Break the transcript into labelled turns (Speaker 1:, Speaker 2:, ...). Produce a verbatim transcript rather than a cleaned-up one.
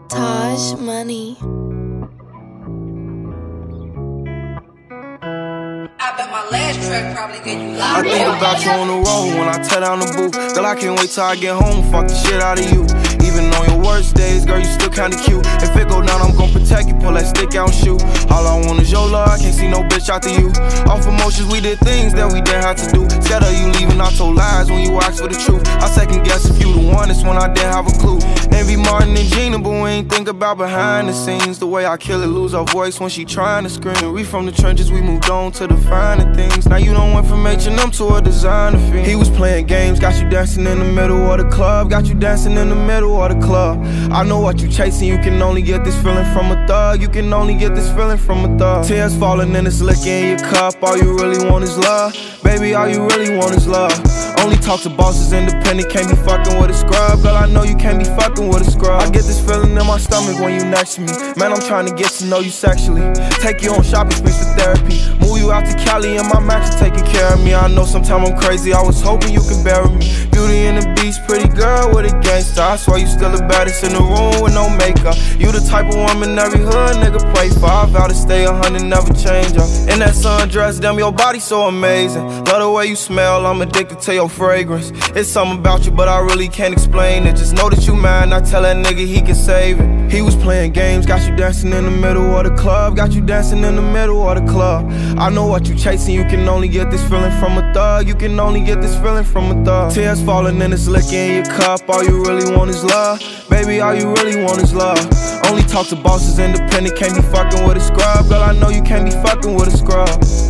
Speaker 1: Taj Money.
Speaker 2: I bet my last track probably get you
Speaker 3: I
Speaker 2: locked
Speaker 3: think
Speaker 2: up.
Speaker 3: about you on the road when I tear down the booth. Girl, I can't wait till I get home, fuck the shit out of you. Even on your worst days, girl, you still kinda cute. If it go down, I'm gon' protect you, pull that stick out and shoot. All I want is your love, I can't see no bitch after you. Off emotions, we did things that we didn't have to do. Scared of you leaving, I told lies when you asked for the truth. I second guess if you the one, it's when I didn't have a clue. Envy Martin and Gina, but we ain't think about behind the scenes. The way I kill it, lose our voice when she trying to scream. We from the trenches, we moved on to the finer things. Now you done went from H and M to a designer fiend. He was playing games, got you dancing in the middle of the club. Got you dancing in the middle of the club. I know what you chasing, you can only get this feeling from a thug. You can only get this feeling from a thug. Tears falling and it's liquor in your cup. All you really want is love. Baby, all you really want is love. Only talk to bosses, independent, can't be fucking with a scrub. Girl, I know you can't be fucking with a scrub. I get this feeling in my stomach when you next to me. Man, I'm trying to get to know you sexually. Take you on shopping sprees for therapy. Move you out to Cali and my max is taking care of me. I know sometimes I'm crazy, I was hoping you could bury me. Beauty and the Beast, pretty girl with a gangster. I swear you still the baddest in the room with no makeup. You the type of woman every hood nigga pray for. I vow to stay a hundred, never change up. In that sundress, damn, your body so amazing. Love the way you smell, I'm addicted to your fragrance. It's something about you, but I really can't explain it. Just know that you mine, I tell that nigga he can save it. He was playing games, got you dancing in the middle of the club. Got you dancing in the middle of the club. I know what you chasing, you can only get this feeling from a thug. You can only get this feeling from a thug. Tears falling and it's liquor in your cup. All you really want is love. Baby, all you really want is love. Only talk to bosses, independent, can't be fucking with a scrub. Girl, I know you can't be fucking with a scrub.